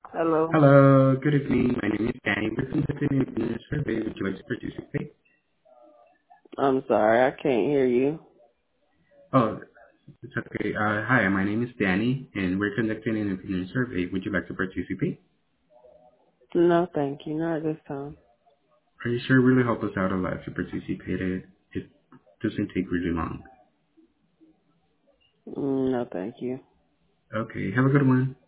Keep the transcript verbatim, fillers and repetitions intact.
Hello. Hello, good evening. My name is Danny. We're conducting an opinion survey. Would you like to participate? I'm sorry, I can't hear you. Oh, it's okay. Uh, hi, my name is Danny, and we're conducting an opinion survey. Would you like to participate? No, thank you. Not this time. Are you sure it really help us out a lot to participate? It, it doesn't take really long. Mm, No, thank you. Okay, have a good one.